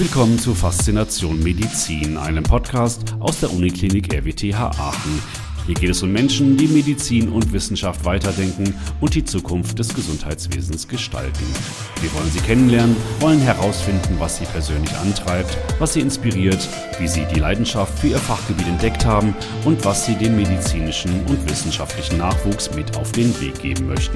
Willkommen zu Faszination Medizin, einem Podcast aus der Uniklinik RWTH Aachen. Hier geht es um Menschen, die Medizin und Wissenschaft weiterdenken und die Zukunft des Gesundheitswesens gestalten. Wir wollen sie kennenlernen, wollen herausfinden, was sie persönlich antreibt, was sie inspiriert, wie sie die Leidenschaft für ihr Fachgebiet entdeckt haben und was sie dem medizinischen und wissenschaftlichen Nachwuchs mit auf den Weg geben möchten.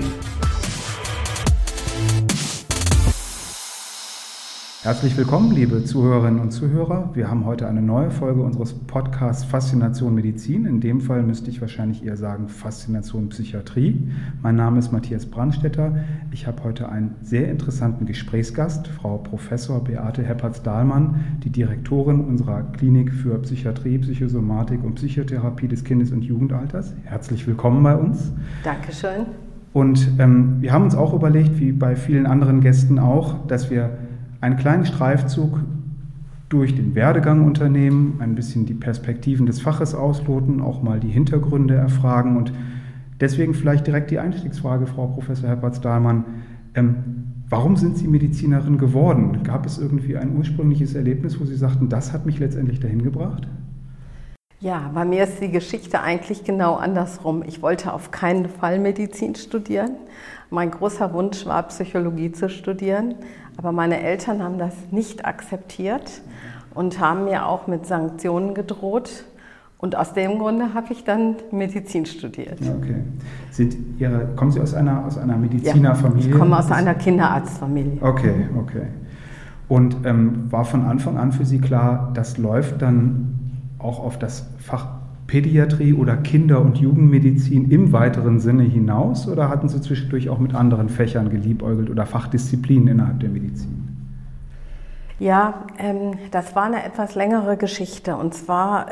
Herzlich willkommen, liebe Zuhörerinnen und Zuhörer. Wir haben heute eine neue Folge unseres Podcasts Faszination Medizin. In dem Fall müsste ich wahrscheinlich eher sagen Faszination Psychiatrie. Mein Name ist Matthias Brandstetter. Ich habe heute einen sehr interessanten Gesprächsgast, Frau Professor Beate Heppertz-Dahlmann, die Direktorin unserer Klinik für Psychiatrie, Psychosomatik und Psychotherapie des Kindes- und Jugendalters. Herzlich willkommen bei uns. Dankeschön. Und wir haben uns auch überlegt, wie bei vielen anderen Gästen auch, dass wir einen kleinen Streifzug durch den Werdegang unternehmen, ein bisschen die Perspektiven des Faches ausloten, auch mal die Hintergründe erfragen und deswegen vielleicht direkt die Einstiegsfrage, Frau Professor Heppertz-Dahlmann. Warum sind Sie Medizinerin geworden? Gab es irgendwie ein ursprüngliches Erlebnis, wo Sie sagten, das hat mich letztendlich dahin gebracht? Ja, bei mir ist die Geschichte eigentlich genau andersrum. Ich wollte auf keinen Fall Medizin studieren. Mein großer Wunsch war, Psychologie zu studieren, aber meine Eltern haben das nicht akzeptiert und haben mir auch mit Sanktionen gedroht. Und aus dem Grunde habe ich dann Medizin studiert. Okay. Kommen Sie aus einer Medizinerfamilie? Ja, ich komme aus einer Kinderarztfamilie. Okay. Und war von Anfang an für Sie klar, das läuft dann auch auf das Fach Pädiatrie oder Kinder- und Jugendmedizin im weiteren Sinne hinaus? Oder hatten Sie zwischendurch auch mit anderen Fächern geliebäugelt oder Fachdisziplinen innerhalb der Medizin? Ja, das war eine etwas längere Geschichte. Und zwar,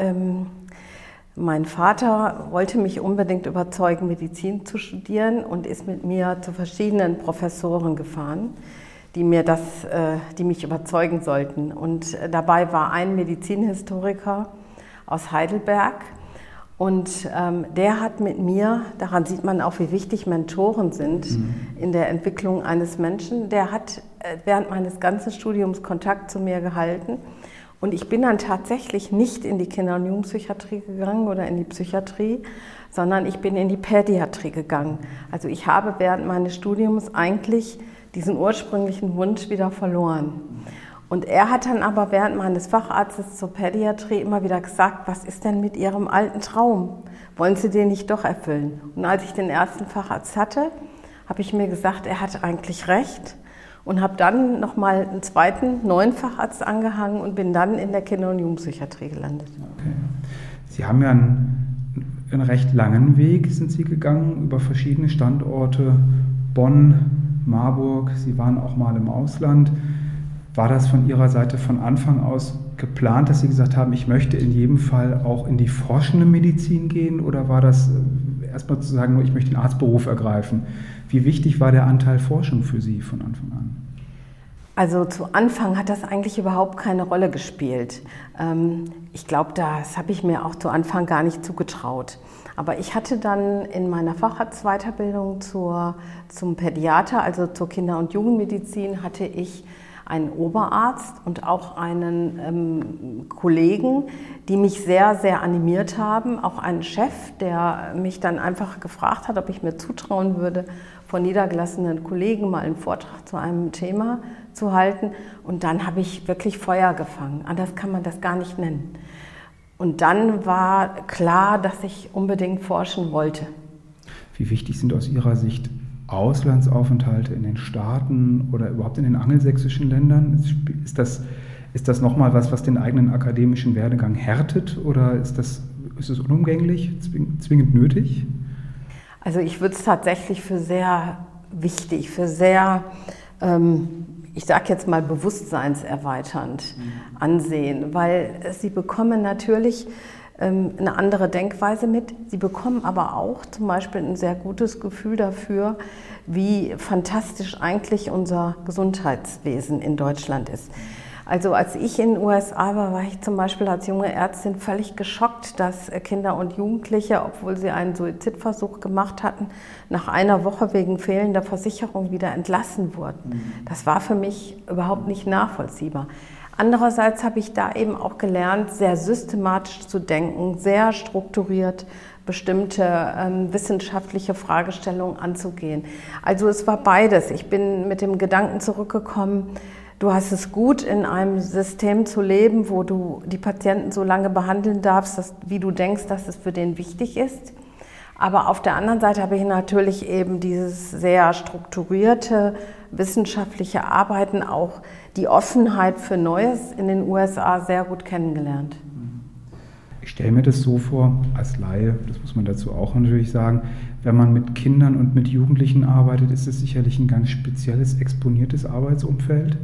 mein Vater wollte mich unbedingt überzeugen, Medizin zu studieren und ist mit mir zu verschiedenen Professoren gefahren, die mich überzeugen sollten. Und dabei war ein Medizinhistoriker aus Heidelberg. Und der hat mit mir, daran sieht man auch, wie wichtig Mentoren sind in der Entwicklung eines Menschen, der hat während meines ganzen Studiums Kontakt zu mir gehalten. Und ich bin dann tatsächlich nicht in die Kinder- und Jugendpsychiatrie gegangen oder in die Psychiatrie, sondern ich bin in die Pädiatrie gegangen. Also ich habe während meines Studiums eigentlich diesen ursprünglichen Wunsch wieder verloren. Und er hat dann aber während meines Facharztes zur Pädiatrie immer wieder gesagt, was ist denn mit Ihrem alten Traum? Wollen Sie den nicht doch erfüllen? Und als ich den ersten Facharzt hatte, habe ich mir gesagt, er hat eigentlich recht und habe dann nochmal einen zweiten, neuen Facharzt angehangen und bin dann in der Kinder- und Jugendpsychiatrie gelandet. Okay. Sie haben ja einen recht langen Weg, sind Sie gegangen, über verschiedene Standorte, Bonn, Marburg, Sie waren auch mal im Ausland. War das von Ihrer Seite von Anfang aus geplant, dass Sie gesagt haben, ich möchte in jedem Fall auch in die forschende Medizin gehen? Oder war das erstmal zu sagen, nur ich möchte den Arztberuf ergreifen? Wie wichtig war der Anteil Forschung für Sie von Anfang an? Also zu Anfang hat das eigentlich überhaupt keine Rolle gespielt. Ich glaube, das habe ich mir auch zu Anfang gar nicht zugetraut. Aber ich hatte dann in meiner Facharztweiterbildung zum Pädiater, also zur Kinder- und Jugendmedizin, hatte ich einen Oberarzt und auch einen Kollegen, die mich sehr, sehr animiert haben. Auch einen Chef, der mich dann einfach gefragt hat, ob ich mir zutrauen würde, von niedergelassenen Kollegen mal einen Vortrag zu einem Thema zu halten. Und dann habe ich wirklich Feuer gefangen. Anders kann man das gar nicht nennen. Und dann war klar, dass ich unbedingt forschen wollte. Wie wichtig sind aus Ihrer Sicht Auslandsaufenthalte in den Staaten oder überhaupt in den angelsächsischen Ländern? Ist das nochmal was den eigenen akademischen Werdegang härtet oder ist es unumgänglich, zwingend nötig? Also ich würde es tatsächlich für sehr wichtig, für sehr, ich sage jetzt mal bewusstseinserweiternd ansehen, weil Sie bekommen natürlich eine andere Denkweise mit. Sie bekommen aber auch zum Beispiel ein sehr gutes Gefühl dafür, wie fantastisch eigentlich unser Gesundheitswesen in Deutschland ist. Also als ich in den USA war, war ich zum Beispiel als junge Ärztin völlig geschockt, dass Kinder und Jugendliche, obwohl sie einen Suizidversuch gemacht hatten, nach einer Woche wegen fehlender Versicherung wieder entlassen wurden. Das war für mich überhaupt nicht nachvollziehbar. Andererseits habe ich da eben auch gelernt, sehr systematisch zu denken, sehr strukturiert bestimmte wissenschaftliche Fragestellungen anzugehen. Also es war beides. Ich bin mit dem Gedanken zurückgekommen, du hast es gut, in einem System zu leben, wo du die Patienten so lange behandeln darfst, wie du denkst, dass es für den wichtig ist. Aber auf der anderen Seite habe ich natürlich eben dieses sehr strukturierte wissenschaftliche Arbeiten, auch die Offenheit für Neues in den USA sehr gut kennengelernt. Ich stelle mir das so vor, als Laie, das muss man dazu auch natürlich sagen, wenn man mit Kindern und mit Jugendlichen arbeitet, ist es sicherlich ein ganz spezielles, exponiertes Arbeitsumfeld.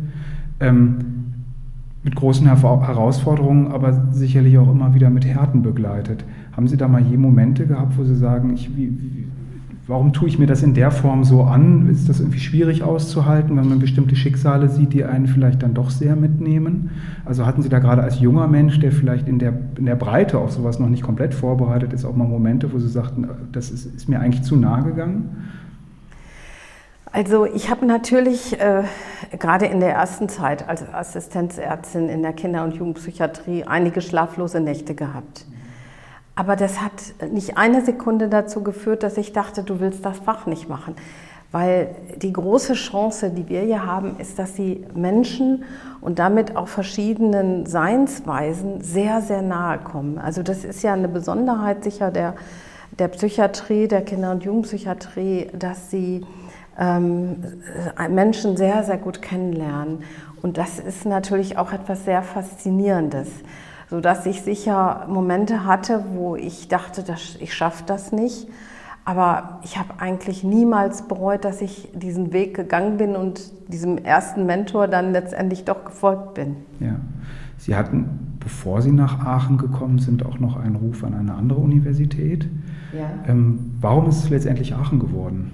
Mit großen Herausforderungen, aber sicherlich auch immer wieder mit Härten begleitet. Haben Sie da mal je Momente gehabt, wo Sie sagen, warum tue ich mir das in der Form so an? Ist das irgendwie schwierig auszuhalten, wenn man bestimmte Schicksale sieht, die einen vielleicht dann doch sehr mitnehmen? Also hatten Sie da gerade als junger Mensch, der vielleicht in der Breite auf sowas noch nicht komplett vorbereitet ist, auch mal Momente, wo Sie sagten, das ist mir eigentlich zu nahe gegangen? Also ich habe natürlich gerade in der ersten Zeit als Assistenzärztin in der Kinder- und Jugendpsychiatrie einige schlaflose Nächte gehabt. Aber das hat nicht eine Sekunde dazu geführt, dass ich dachte, du willst das Fach nicht machen. Weil die große Chance, die wir hier haben, ist, dass sie Menschen und damit auch verschiedenen Seinsweisen sehr, sehr nahe kommen. Also das ist ja eine Besonderheit sicher der Psychiatrie, der Kinder- und Jugendpsychiatrie, dass sie Menschen sehr, sehr gut kennenlernen. Und das ist natürlich auch etwas sehr Faszinierendes, sodass ich sicher Momente hatte, wo ich dachte, ich schaffe das nicht. Aber ich habe eigentlich niemals bereut, dass ich diesen Weg gegangen bin und diesem ersten Mentor dann letztendlich doch gefolgt bin. Ja. Sie hatten, bevor Sie nach Aachen gekommen sind, auch noch einen Ruf an eine andere Universität. Ja. Warum ist es letztendlich Aachen geworden?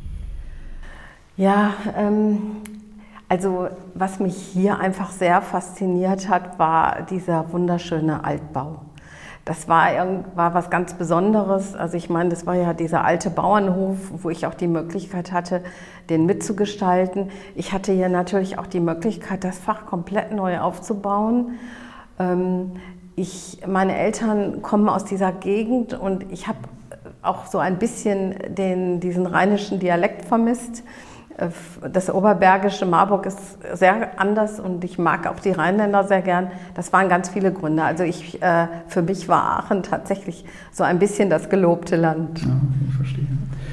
Ja, also was mich hier einfach sehr fasziniert hat, war dieser wunderschöne Altbau. Das war was ganz Besonderes. Also ich meine, das war ja dieser alte Bauernhof, wo ich auch die Möglichkeit hatte, den mitzugestalten. Ich hatte hier natürlich auch die Möglichkeit, das Fach komplett neu aufzubauen. Meine Eltern kommen aus dieser Gegend und ich habe auch so ein bisschen diesen rheinischen Dialekt vermisst. Das oberbergische Marburg ist sehr anders und ich mag auch die Rheinländer sehr gern. Das waren ganz viele Gründe. Also für mich war Aachen tatsächlich so ein bisschen das gelobte Land. Ja, ich verstehe.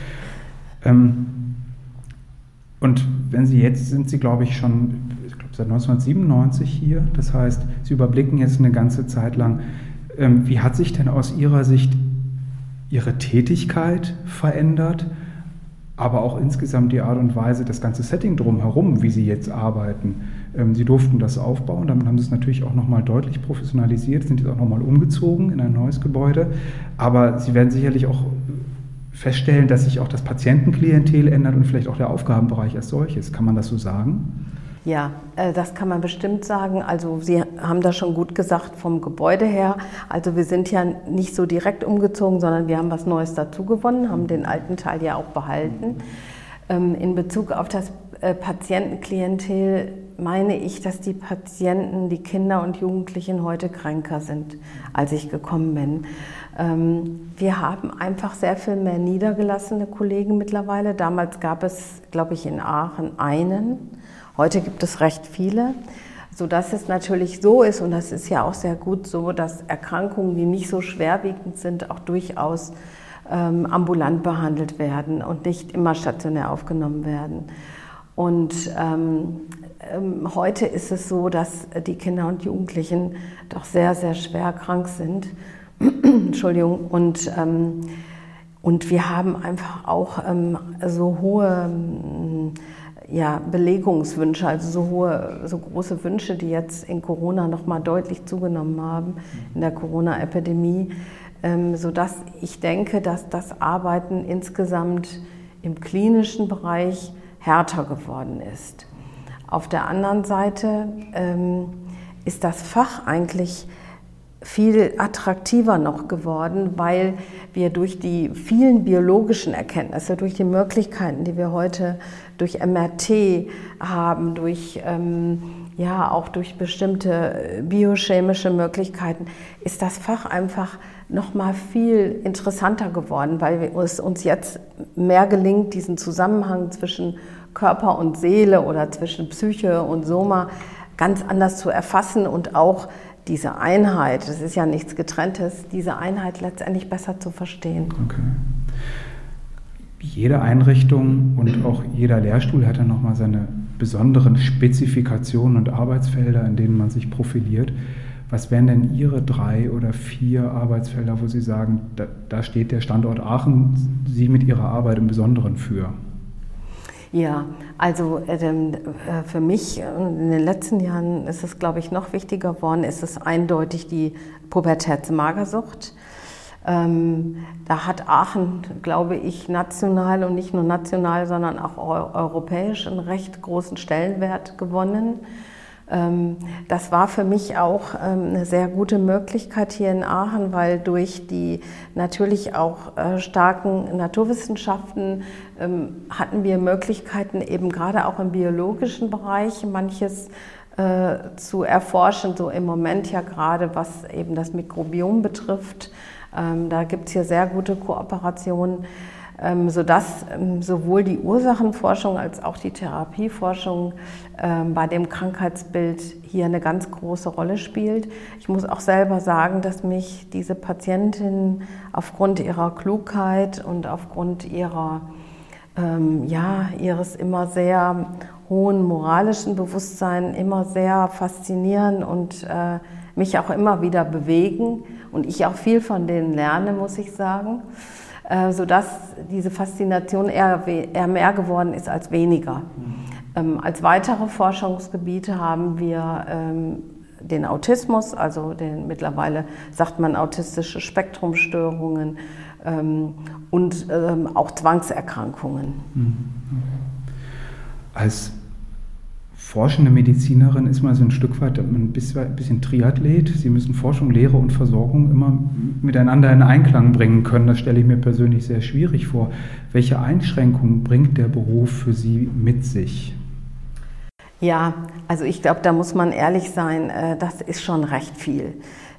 Und wenn Sie jetzt sind Sie, glaube ich, schon seit 1997 hier. Das heißt, Sie überblicken jetzt eine ganze Zeit lang. Wie hat sich denn aus Ihrer Sicht Ihre Tätigkeit verändert? Aber auch insgesamt die Art und Weise, das ganze Setting drumherum, wie Sie jetzt arbeiten. Sie durften das aufbauen, damit haben Sie es natürlich auch nochmal deutlich professionalisiert, sind jetzt auch nochmal umgezogen in ein neues Gebäude. Aber Sie werden sicherlich auch feststellen, dass sich auch das Patientenklientel ändert und vielleicht auch der Aufgabenbereich als solches. Kann man das so sagen? Ja, das kann man bestimmt sagen. Also Sie haben das schon gut gesagt vom Gebäude her. Also wir sind ja nicht so direkt umgezogen, sondern wir haben was Neues dazu gewonnen, haben den alten Teil ja auch behalten. In Bezug auf das Patientenklientel meine ich, dass die Patienten, die Kinder und Jugendlichen heute kränker sind, als ich gekommen bin. Wir haben einfach sehr viel mehr niedergelassene Kollegen mittlerweile. Damals gab es, glaube ich, in Aachen einen. Heute gibt es recht viele, sodass es natürlich so ist, und das ist ja auch sehr gut so, dass Erkrankungen, die nicht so schwerwiegend sind, auch durchaus ambulant behandelt werden und nicht immer stationär aufgenommen werden. Und heute ist es so, dass die Kinder und Jugendlichen doch sehr, sehr schwer krank sind. Entschuldigung. Und wir haben einfach auch so hohe Belegungswünsche, also so große Wünsche, die jetzt in Corona nochmal deutlich zugenommen haben, in der Corona-Epidemie, sodass ich denke, dass das Arbeiten insgesamt im klinischen Bereich härter geworden ist. Auf der anderen Seite ist das Fach eigentlich viel attraktiver noch geworden, weil wir durch die vielen biologischen Erkenntnisse, durch die Möglichkeiten, die wir heute durch MRT haben, auch durch bestimmte biochemische Möglichkeiten, ist das Fach einfach noch mal viel interessanter geworden, weil es uns jetzt mehr gelingt, diesen Zusammenhang zwischen Körper und Seele oder zwischen Psyche und Soma ganz anders zu erfassen und auch diese Einheit, das ist ja nichts Getrenntes, diese Einheit letztendlich besser zu verstehen. Okay. Jede Einrichtung und auch jeder Lehrstuhl hat dann nochmal seine besonderen Spezifikationen und Arbeitsfelder, in denen man sich profiliert. Was wären denn Ihre 3 oder 4 Arbeitsfelder, wo Sie sagen, da steht der Standort Aachen Sie mit Ihrer Arbeit im Besonderen für? Ja, also für mich in den letzten Jahren ist es, glaube ich, noch wichtiger geworden, ist es eindeutig die Pubertätsmagersucht. Da hat Aachen, glaube ich, national und nicht nur national, sondern auch europäisch einen recht großen Stellenwert gewonnen. Das war für mich auch eine sehr gute Möglichkeit hier in Aachen, weil durch die natürlich auch starken Naturwissenschaften hatten wir Möglichkeiten, eben gerade auch im biologischen Bereich manches zu erforschen, so im Moment ja gerade, was eben das Mikrobiom betrifft. Da gibt es hier sehr gute Kooperationen, sodass sowohl die Ursachenforschung als auch die Therapieforschung bei dem Krankheitsbild hier eine ganz große Rolle spielt. Ich muss auch selber sagen, dass mich diese Patientinnen aufgrund ihrer Klugheit und aufgrund ihres immer sehr hohen moralischen Bewusstseins immer sehr faszinieren und mich auch immer wieder bewegen und ich auch viel von denen lerne, muss ich sagen, sodass diese Faszination eher mehr geworden ist als weniger. Als weitere Forschungsgebiete haben wir den Autismus, also mittlerweile sagt man autistische Spektrumstörungen und auch Zwangserkrankungen. Als forschende Medizinerin ist man so ein Stück weit ein bisschen Triathlet. Sie müssen Forschung, Lehre und Versorgung immer miteinander in Einklang bringen können. Das stelle ich mir persönlich sehr schwierig vor. Welche Einschränkungen bringt der Beruf für Sie mit sich? Ja, also ich glaube, da muss man ehrlich sein, das ist schon recht viel.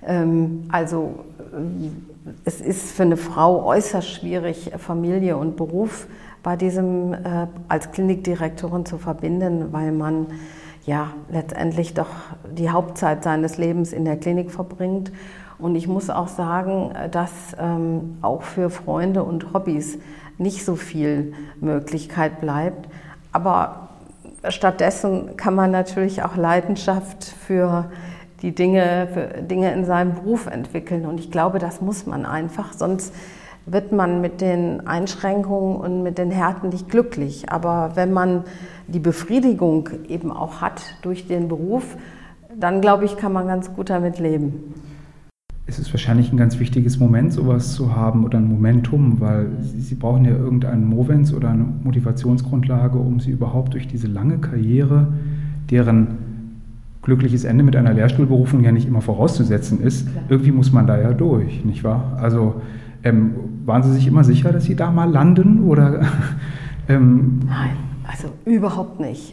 Es ist für eine Frau äußerst schwierig, Familie und Beruf bei diesem als Klinikdirektorin zu verbinden, weil man ja letztendlich doch die Hauptzeit seines Lebens in der Klinik verbringt. Und ich muss auch sagen, dass auch für Freunde und Hobbys nicht so viel Möglichkeit bleibt. Aber stattdessen kann man natürlich auch Leidenschaft für Dinge in seinem Beruf entwickeln. Und ich glaube, das muss man einfach, sonst wird man mit den Einschränkungen und mit den Härten nicht glücklich. Aber wenn man die Befriedigung eben auch hat durch den Beruf, dann glaube ich, kann man ganz gut damit leben. Es ist wahrscheinlich ein ganz wichtiges Moment, sowas zu haben oder ein Momentum, weil Sie brauchen ja irgendeinen Movens oder eine Motivationsgrundlage, um Sie überhaupt durch diese lange Karriere, deren glückliches Ende mit einer Lehrstuhlberufung ja nicht immer vorauszusetzen ist, klar. Irgendwie muss man da ja durch, nicht wahr? Also waren Sie sich immer sicher, dass Sie da mal landen? Oder, Nein, also überhaupt nicht.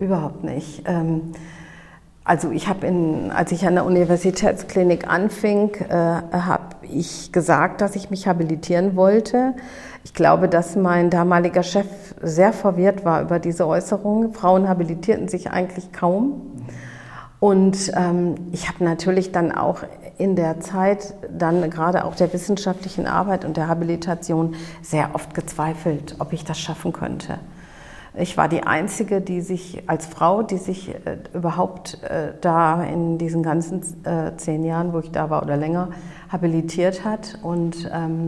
Also ich habe, als ich an der Universitätsklinik anfing, habe ich gesagt, dass ich mich habilitieren wollte. Ich glaube, dass mein damaliger Chef sehr verwirrt war über diese Äußerung. Frauen habilitierten sich eigentlich kaum. Und ich habe natürlich dann auch in der Zeit, dann gerade auch der wissenschaftlichen Arbeit und der Habilitation, sehr oft gezweifelt, ob ich das schaffen könnte. Ich war die Einzige, als Frau, die sich überhaupt da in diesen ganzen 10 Jahren, wo ich da war oder länger, habilitiert hat. Und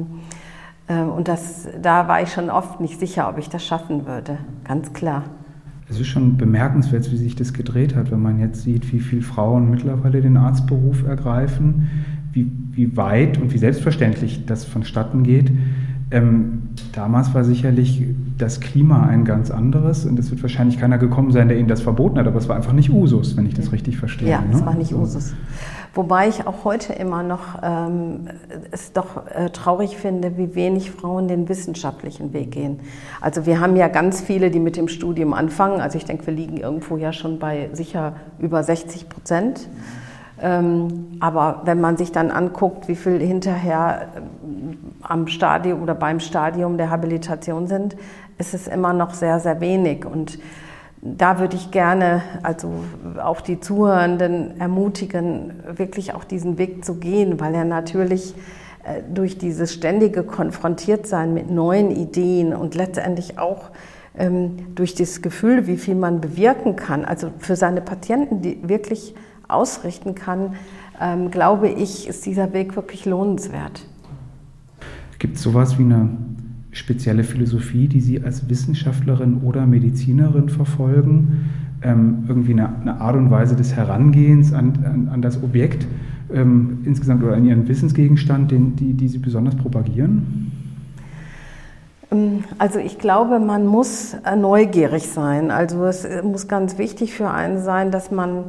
da war ich schon oft nicht sicher, ob ich das schaffen würde, ganz klar. Es ist schon bemerkenswert, wie sich das gedreht hat, wenn man jetzt sieht, wie viele Frauen mittlerweile den Arztberuf ergreifen, wie weit und wie selbstverständlich das vonstatten geht. Damals war sicherlich das Klima ein ganz anderes und es wird wahrscheinlich keiner gekommen sein, der Ihnen das verboten hat, aber es war einfach nicht Usus, wenn ich das richtig verstehe. Ja, ne? es war nicht Usus. Wobei ich auch heute immer noch es doch traurig finde, wie wenig Frauen den wissenschaftlichen Weg gehen. Also wir haben ja ganz viele, die mit dem Studium anfangen. Also ich denke, wir liegen irgendwo ja schon bei sicher über 60%. Aber wenn man sich dann anguckt, wie viel hinterher am Stadium oder beim Stadium der Habilitation sind, ist es immer noch sehr, sehr wenig. Und da würde ich gerne also auch die Zuhörenden ermutigen, wirklich auch diesen Weg zu gehen, weil er natürlich durch dieses ständige Konfrontiertsein mit neuen Ideen und letztendlich auch durch das Gefühl, wie viel man bewirken kann, also für seine Patienten, die wirklich ausrichten kann, glaube ich, ist dieser Weg wirklich lohnenswert. Gibt es sowas wie eine spezielle Philosophie, die Sie als Wissenschaftlerin oder Medizinerin verfolgen? Irgendwie eine Art und Weise des Herangehens an das Objekt insgesamt oder an Ihren Wissensgegenstand, die Sie besonders propagieren? Also ich glaube, man muss neugierig sein. Also es muss ganz wichtig für einen sein, dass man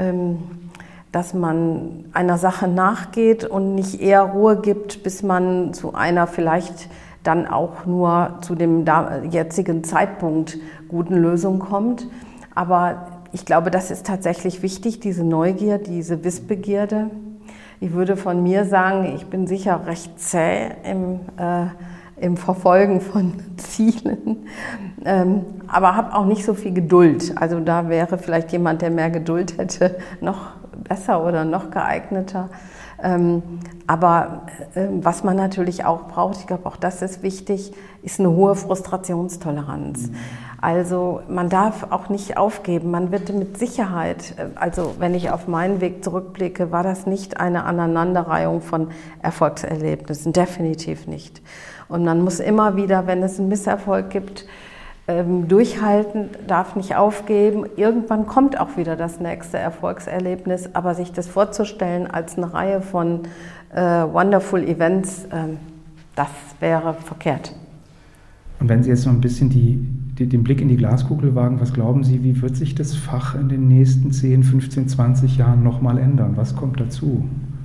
einer Sache nachgeht und nicht eher Ruhe gibt, bis man zu einer vielleicht dann auch nur zu dem jetzigen Zeitpunkt guten Lösung kommt. Aber ich glaube, das ist tatsächlich wichtig, diese Neugier, diese Wissbegierde. Ich würde von mir sagen, ich bin sicher recht zäh im Verfolgen von Zielen, aber habe auch nicht so viel Geduld. Also da wäre vielleicht jemand, der mehr Geduld hätte, noch besser oder noch geeigneter. Aber was man natürlich auch braucht, ich glaube auch das ist wichtig, ist eine hohe Frustrationstoleranz. Also man darf auch nicht aufgeben, man wird mit Sicherheit, also wenn ich auf meinen Weg zurückblicke, war das nicht eine Aneinanderreihung von Erfolgserlebnissen, definitiv nicht. Und man muss immer wieder, wenn es einen Misserfolg gibt, durchhalten, darf nicht aufgeben. Irgendwann kommt auch wieder das nächste Erfolgserlebnis, aber sich das vorzustellen als eine Reihe von Wonderful Events, das wäre verkehrt. Und wenn Sie jetzt noch ein bisschen den Blick in die Glaskugel wagen, was glauben Sie, wie wird sich das Fach in den nächsten 10, 15, 20 Jahren nochmal ändern? Was kommt dazu?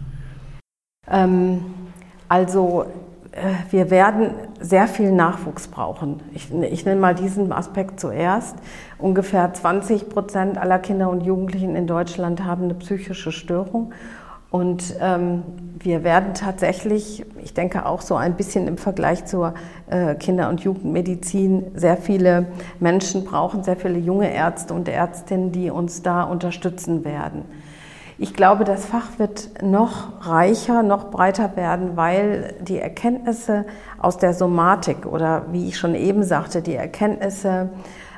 Wir werden sehr viel Nachwuchs brauchen. Ich nenne mal diesen Aspekt zuerst. Ungefähr 20% aller Kinder und Jugendlichen in Deutschland haben eine psychische Störung. Und wir werden tatsächlich, ich denke auch so ein bisschen im Vergleich zur Kinder- und Jugendmedizin, sehr viele Menschen brauchen, sehr viele junge Ärzte und Ärztinnen, die uns da unterstützen werden. Ich glaube, das Fach wird noch reicher, noch breiter werden, weil die Erkenntnisse aus der Somatik oder wie ich schon eben sagte, die Erkenntnisse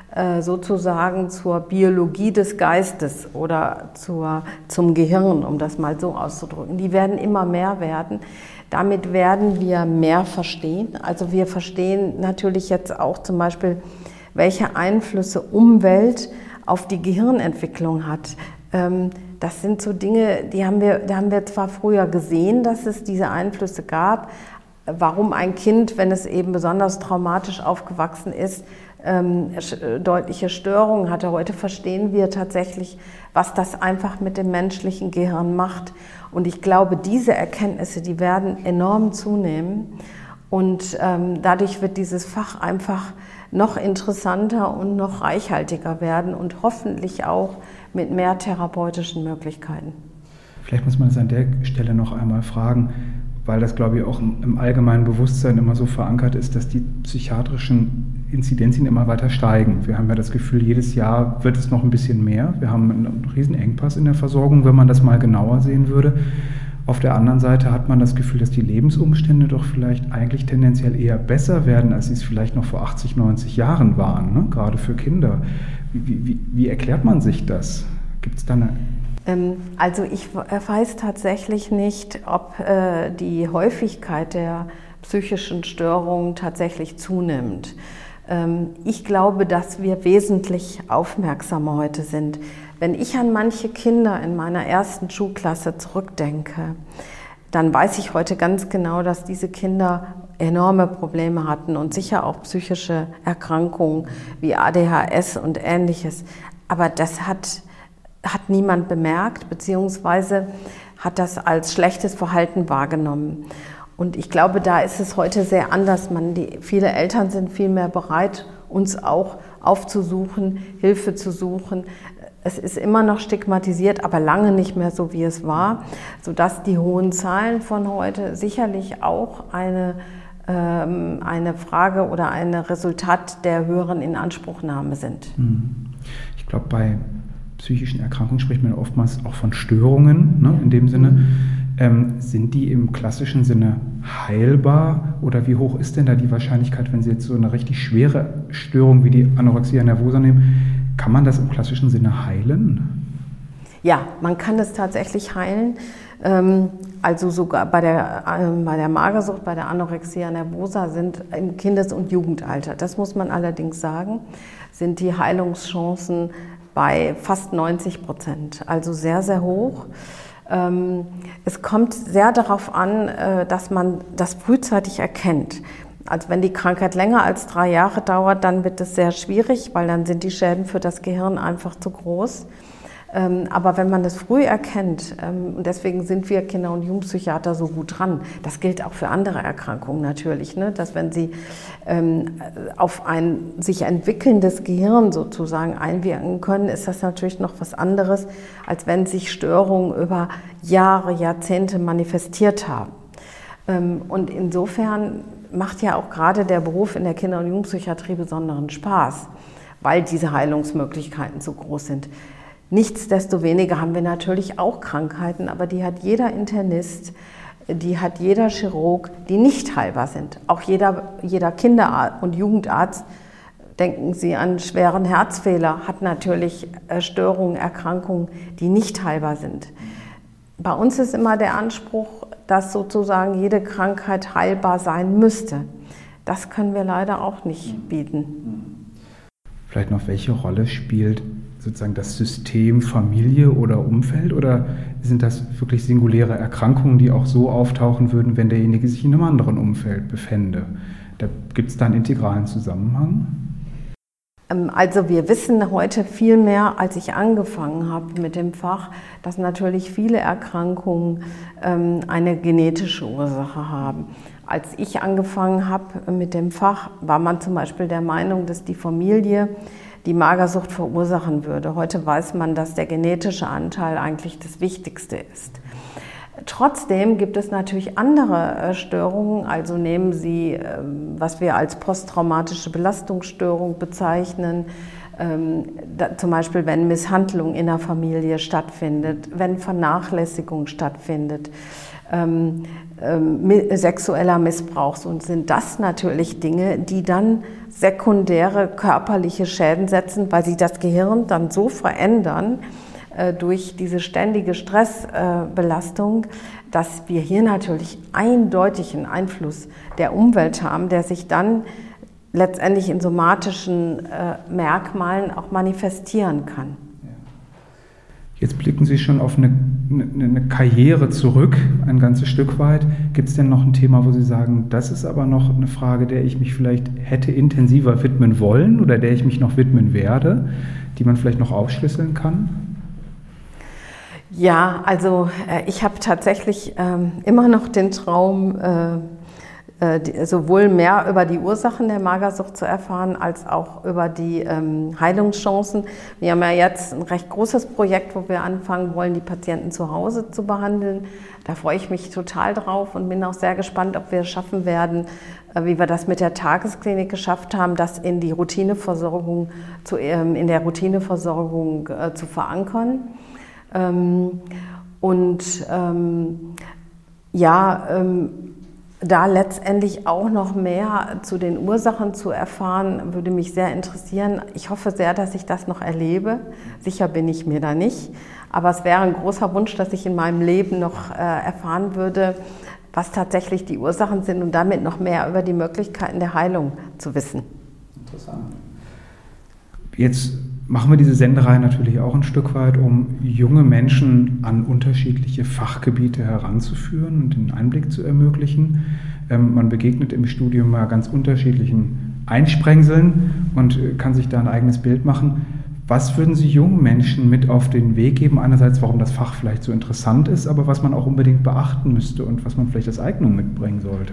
sozusagen zur Biologie des Geistes oder zum Gehirn, um das mal so auszudrücken, die werden immer mehr werden. Damit werden wir mehr verstehen. Also wir verstehen natürlich jetzt auch zum Beispiel, welche Einflüsse Umwelt auf die Gehirnentwicklung hat. Das sind so Dinge, da haben wir zwar früher gesehen, dass es diese Einflüsse gab, warum ein Kind, wenn es eben besonders traumatisch aufgewachsen ist, deutliche Störungen hatte. Heute verstehen wir tatsächlich, was das einfach mit dem menschlichen Gehirn macht. Und ich glaube, diese Erkenntnisse, die werden enorm zunehmen. Und dadurch wird dieses Fach einfach noch interessanter und noch reichhaltiger werden und hoffentlich auch mit mehr therapeutischen Möglichkeiten. Vielleicht muss man es an der Stelle noch einmal fragen, weil das, glaube ich, auch im allgemeinen Bewusstsein immer so verankert ist, dass die psychiatrischen Inzidenzien immer weiter steigen. Wir haben ja das Gefühl, jedes Jahr wird es noch ein bisschen mehr. Wir haben einen riesen Engpass in der Versorgung, wenn man das mal genauer sehen würde. Auf der anderen Seite hat man das Gefühl, dass die Lebensumstände doch vielleicht eigentlich tendenziell eher besser werden, als sie es vielleicht noch vor 80, 90 Jahren waren, ne? Gerade für Kinder. Wie erklärt man sich das? Gibt es da eine... Also ich weiß tatsächlich nicht, ob die Häufigkeit der psychischen Störungen tatsächlich zunimmt. Ich glaube, dass wir wesentlich aufmerksamer heute sind. Wenn ich an manche Kinder in meiner ersten Schulklasse zurückdenke, dann weiß ich heute ganz genau, dass diese Kinder enorme Probleme hatten und sicher auch psychische Erkrankungen wie ADHS und Ähnliches. Aber das hat niemand bemerkt, beziehungsweise hat das als schlechtes Verhalten wahrgenommen. Und ich glaube, da ist es heute sehr anders. Viele Eltern sind viel mehr bereit, uns auch aufzusuchen, Hilfe zu suchen. Es ist immer noch stigmatisiert, aber lange nicht mehr so, wie es war, sodass die hohen Zahlen von heute sicherlich auch eine Frage oder ein Resultat der höheren Inanspruchnahme sind. Ich glaube, bei psychischen Erkrankungen spricht man oftmals auch von Störungen, ne, in dem Sinne. Sind die im klassischen Sinne heilbar oder wie hoch ist denn da die Wahrscheinlichkeit, wenn Sie jetzt so eine richtig schwere Störung wie die Anorexia nervosa nehmen, kann man das im klassischen Sinne heilen? Ja, man kann es tatsächlich heilen. Also sogar bei der Magersucht, bei der Anorexia nervosa sind im Kindes- und Jugendalter, das muss man allerdings sagen, sind die Heilungschancen bei fast 90%, also sehr, sehr hoch. Es kommt sehr darauf an, dass man das frühzeitig erkennt. Also wenn die Krankheit länger als 3 Jahre dauert, dann wird es sehr schwierig, weil dann sind die Schäden für das Gehirn einfach zu groß. Aber wenn man das früh erkennt, und deswegen sind wir Kinder- und Jugendpsychiater so gut dran, das gilt auch für andere Erkrankungen natürlich, ne? Dass wenn Sie auf ein sich entwickelndes Gehirn sozusagen einwirken können, ist das natürlich noch was anderes, als wenn sich Störungen über Jahre, Jahrzehnte manifestiert haben. Und insofern macht ja auch gerade der Beruf in der Kinder- und Jugendpsychiatrie besonderen Spaß, weil diese Heilungsmöglichkeiten so groß sind. Nichtsdestoweniger haben wir natürlich auch Krankheiten, aber die hat jeder Internist, die hat jeder Chirurg, die nicht heilbar sind. Auch jeder Kinder- und Jugendarzt, denken Sie an schweren Herzfehler, hat natürlich Störungen, Erkrankungen, die nicht heilbar sind. Bei uns ist immer der Anspruch, dass sozusagen jede Krankheit heilbar sein müsste. Das können wir leider auch nicht bieten. Vielleicht noch, welche Rolle spielt sozusagen das System Familie oder Umfeld, oder sind das wirklich singuläre Erkrankungen, die auch so auftauchen würden, wenn derjenige sich in einem anderen Umfeld befände? Gibt es da einen integralen Zusammenhang? Also wir wissen heute viel mehr, als ich angefangen habe mit dem Fach, dass natürlich viele Erkrankungen eine genetische Ursache haben. Als ich angefangen habe mit dem Fach, war man zum Beispiel der Meinung, dass die Familie die Magersucht verursachen würde. Heute weiß man, dass der genetische Anteil eigentlich das Wichtigste ist. Trotzdem gibt es natürlich andere Störungen, also nehmen Sie, was wir als posttraumatische Belastungsstörung bezeichnen, zum Beispiel wenn Misshandlung in der Familie stattfindet, wenn Vernachlässigung stattfindet, sexueller Missbrauch, und sind das natürlich Dinge, die dann sekundäre körperliche Schäden setzen, weil sie das Gehirn dann so verändern durch diese ständige Stressbelastung, dass wir hier natürlich eindeutig einen Einfluss der Umwelt haben, der sich dann letztendlich in somatischen Merkmalen auch manifestieren kann. Jetzt blicken Sie schon auf eine Karriere zurück, ein ganzes Stück weit. Gibt es denn noch ein Thema, wo Sie sagen, das ist aber noch eine Frage, der ich mich vielleicht hätte intensiver widmen wollen oder der ich mich noch widmen werde, die man vielleicht noch aufschlüsseln kann? Ja, also ich habe tatsächlich immer noch den Traum, sowohl mehr über die Ursachen der Magersucht zu erfahren, als auch über die Heilungschancen. Wir haben ja jetzt ein recht großes Projekt, wo wir anfangen wollen, die Patienten zu Hause zu behandeln. Da freue ich mich total drauf und bin auch sehr gespannt, ob wir es schaffen werden, wie wir das mit der Tagesklinik geschafft haben, das in der Routineversorgung zu verankern. Da letztendlich auch noch mehr zu den Ursachen zu erfahren, würde mich sehr interessieren. Ich hoffe sehr, dass ich das noch erlebe. Sicher bin ich mir da nicht. Aber es wäre ein großer Wunsch, dass ich in meinem Leben noch erfahren würde, was tatsächlich die Ursachen sind und damit noch mehr über die Möglichkeiten der Heilung zu wissen. Interessant. Jetzt machen wir diese Sendereihe natürlich auch ein Stück weit, um junge Menschen an unterschiedliche Fachgebiete heranzuführen und den Einblick zu ermöglichen. Man begegnet im Studium mal ganz unterschiedlichen Einsprengseln und kann sich da ein eigenes Bild machen. Was würden Sie jungen Menschen mit auf den Weg geben? Einerseits, warum das Fach vielleicht so interessant ist, aber was man auch unbedingt beachten müsste und was man vielleicht als Eignung mitbringen sollte?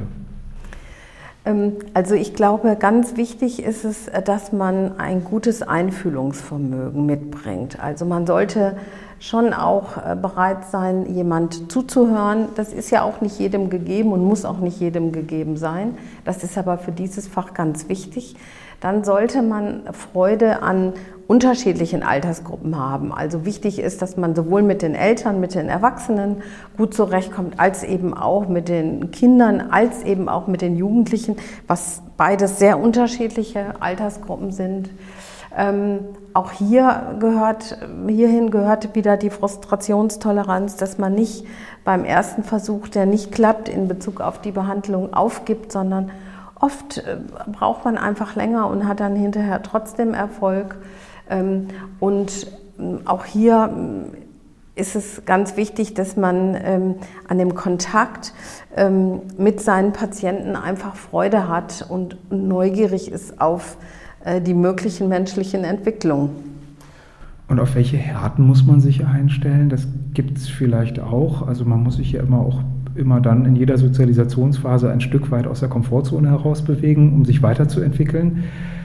Also ich glaube, ganz wichtig ist es, dass man ein gutes Einfühlungsvermögen mitbringt. Also man sollte schon auch bereit sein, jemand zuzuhören. Das ist ja auch nicht jedem gegeben und muss auch nicht jedem gegeben sein. Das ist aber für dieses Fach ganz wichtig. Dann sollte man Freude an unterschiedlichen Altersgruppen haben. Also wichtig ist, dass man sowohl mit den Eltern, mit den Erwachsenen gut zurechtkommt, als eben auch mit den Kindern, als eben auch mit den Jugendlichen, was beides sehr unterschiedliche Altersgruppen sind. Auch hierhin gehört wieder die Frustrationstoleranz, dass man nicht beim ersten Versuch, der nicht klappt, in Bezug auf die Behandlung aufgibt, sondern oft braucht man einfach länger und hat dann hinterher trotzdem Erfolg. Und auch hier ist es ganz wichtig, dass man an dem Kontakt mit seinen Patienten einfach Freude hat und neugierig ist auf die möglichen menschlichen Entwicklungen. Und auf welche Härten muss man sich einstellen? Das gibt es vielleicht auch. Also man muss sich ja immer dann in jeder Sozialisationsphase ein Stück weit aus der Komfortzone heraus bewegen, um sich weiterzuentwickeln.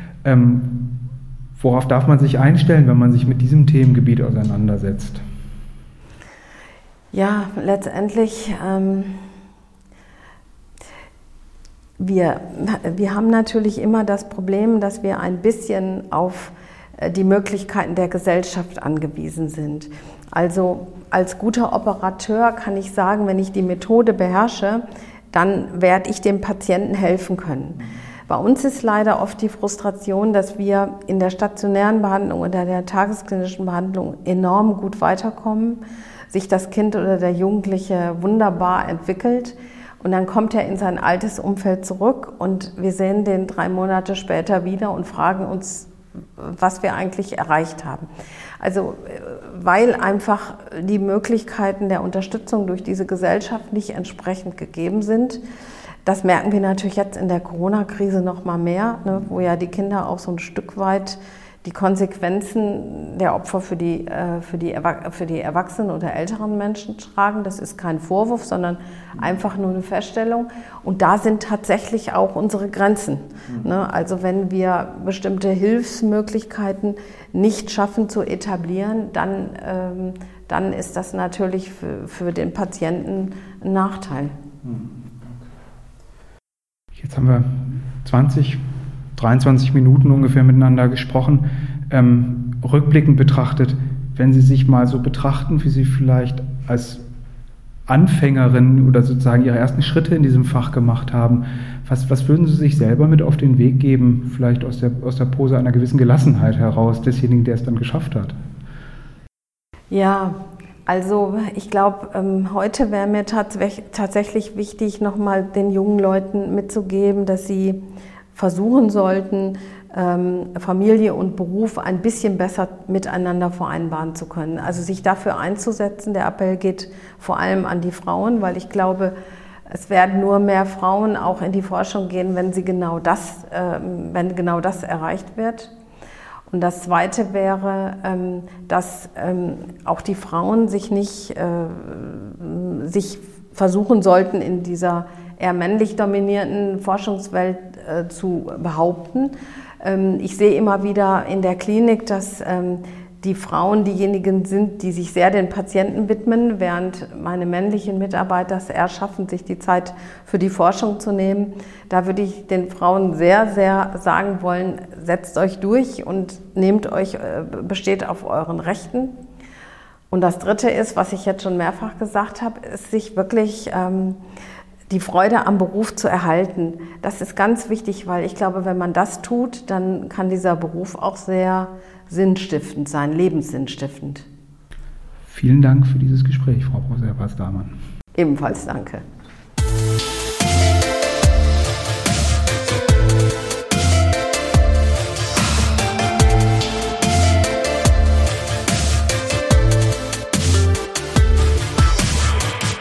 Worauf darf man sich einstellen, wenn man sich mit diesem Themengebiet auseinandersetzt? Ja, letztendlich, wir haben natürlich immer das Problem, dass wir ein bisschen auf die Möglichkeiten der Gesellschaft angewiesen sind. Also als guter Operateur kann ich sagen, wenn ich die Methode beherrsche, dann werde ich dem Patienten helfen können. Bei uns ist leider oft die Frustration, dass wir in der stationären Behandlung oder der tagesklinischen Behandlung enorm gut weiterkommen, sich das Kind oder der Jugendliche wunderbar entwickelt und dann kommt er in sein altes Umfeld zurück und wir sehen den 3 Monate später wieder und fragen uns, was wir eigentlich erreicht haben. Also weil einfach die Möglichkeiten der Unterstützung durch diese Gesellschaft nicht entsprechend gegeben sind. Das merken wir natürlich jetzt in der Corona-Krise noch mal mehr, ne, wo ja die Kinder auch so ein Stück weit die Konsequenzen der Opfer für die Erwachsenen oder älteren Menschen tragen. Das ist kein Vorwurf, sondern einfach nur eine Feststellung. Und da sind tatsächlich auch unsere Grenzen. Ne? Also wenn wir bestimmte Hilfsmöglichkeiten nicht schaffen zu etablieren, dann ist das natürlich für den Patienten ein Nachteil. Jetzt haben wir 23 Minuten ungefähr miteinander gesprochen. Rückblickend betrachtet, wenn Sie sich mal so betrachten, wie Sie vielleicht als Anfängerin oder sozusagen Ihre ersten Schritte in diesem Fach gemacht haben, was würden Sie sich selber mit auf den Weg geben, vielleicht aus der Pose einer gewissen Gelassenheit heraus, desjenigen, der es dann geschafft hat? Ja, also ich glaube, heute wäre mir tatsächlich wichtig, nochmal den jungen Leuten mitzugeben, dass sie versuchen sollten, Familie und Beruf ein bisschen besser miteinander vereinbaren zu können. Also sich dafür einzusetzen. Der Appell geht vor allem an die Frauen, weil ich glaube, es werden nur mehr Frauen auch in die Forschung gehen, wenn genau das erreicht wird. Und das Zweite wäre, dass auch die Frauen sich versuchen sollten, in dieser eher männlich dominierten Forschungswelt zu behaupten. Ich sehe immer wieder in der Klinik, dass die Frauen diejenigen sind, die sich sehr den Patienten widmen, während meine männlichen Mitarbeiter es eher schaffen, sich die Zeit für die Forschung zu nehmen. Da würde ich den Frauen sehr, sehr sagen wollen, setzt euch durch und besteht auf euren Rechten. Und das Dritte ist, was ich jetzt schon mehrfach gesagt habe, ist sich wirklich die Freude am Beruf zu erhalten. Das ist ganz wichtig, weil ich glaube, wenn man das tut, dann kann dieser Beruf auch sehr sinnstiftend sein, lebenssinnstiftend. Vielen Dank für dieses Gespräch, Frau Professor Pass-Dahlmann. Ebenfalls danke.